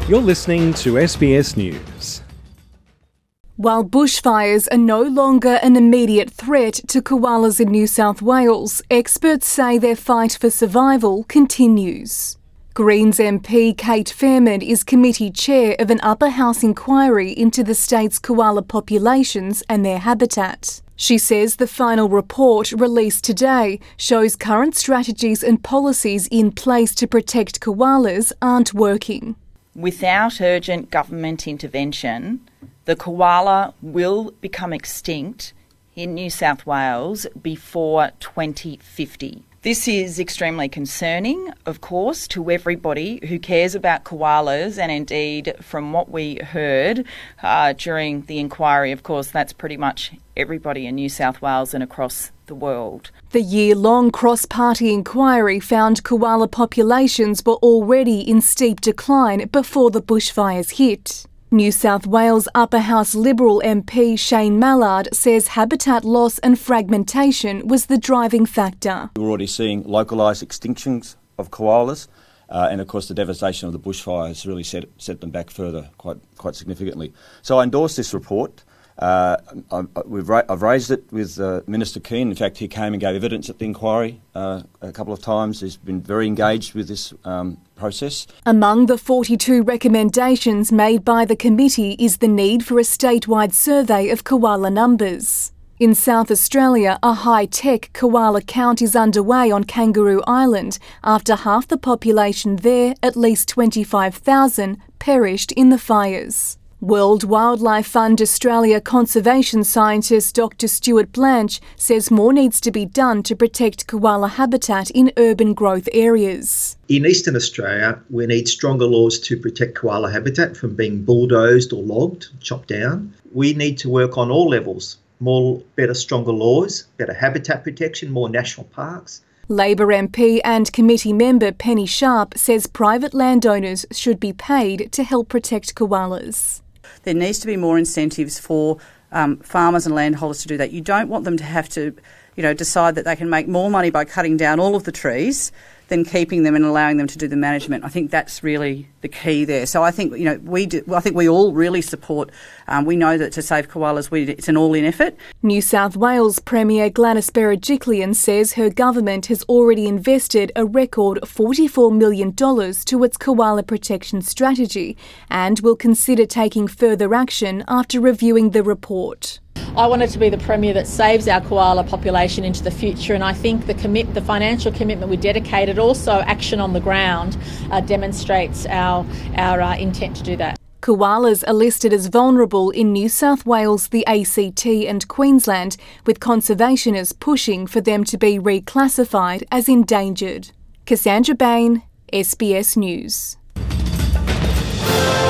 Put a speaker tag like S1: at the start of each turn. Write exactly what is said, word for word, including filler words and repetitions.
S1: You're listening to S B S News.
S2: While bushfires are no longer an immediate threat to koalas in New South Wales, experts say their fight for survival continues. Greens M P Kate Fairman is committee chair of an upper house inquiry into the state's koala populations and their habitat. She says the final report released today shows current strategies and policies in place to protect koalas aren't working.
S3: Without urgent government intervention, the koala will become extinct in New South Wales before twenty fifty. This is extremely concerning, of course, to everybody who cares about koalas, and indeed, from what we heard uh, during the inquiry, of course, that's pretty much everybody in New South Wales and across the world.
S2: The year-long cross-party inquiry found koala populations were already in steep decline before the bushfires hit. New South Wales Upper House Liberal M P Shane Mallard says habitat loss and fragmentation was the driving factor.
S4: We're already seeing localised extinctions of koalas, uh, and of course the devastation of the bushfires really set, set them back further quite quite significantly. So I endorse this report. Uh, I, I, we've ra- I've raised it with uh, Minister Keane. In fact, he came and gave evidence at the inquiry uh, a couple of times. He's been very engaged with this um, process.
S2: Among the forty-two recommendations made by the committee is the need for a statewide survey of koala numbers. In South Australia, a high-tech koala count is underway on Kangaroo Island after half the population there, at least twenty-five thousand, perished in the fires. World Wildlife Fund Australia conservation scientist Doctor Stuart Blanche says more needs to be done to protect koala habitat in urban growth areas.
S5: In Eastern Australia, we need stronger laws to protect koala habitat from being bulldozed or logged, chopped down. We need to work on all levels, more, better, stronger laws, better habitat protection, more national parks.
S2: Labor M P and committee member Penny Sharp says private landowners should be paid to help protect koalas.
S6: There needs to be more incentives for um, farmers and landholders to do that. You don't want them to have to, you know, decide that they can make more money by cutting down all of the trees than keeping them and allowing them to do the management. I think that's really the key there. So I think, you know, we do, I think we all really support, um, we know that to save koalas, we, it's an all-in effort.
S2: New South Wales Premier Gladys Berejiklian says her government has already invested a record forty-four million dollars to its koala protection strategy and will consider taking further action after reviewing the report.
S7: I wanted to be the Premier that saves our koala population into the future, and I think the commit, the financial commitment we dedicated, also action on the ground, uh, demonstrates our, our uh, intent to do that.
S2: Koalas are listed as vulnerable in New South Wales, the A C T and Queensland, with conservationists pushing for them to be reclassified as endangered. Cassandra Bain, S B S News.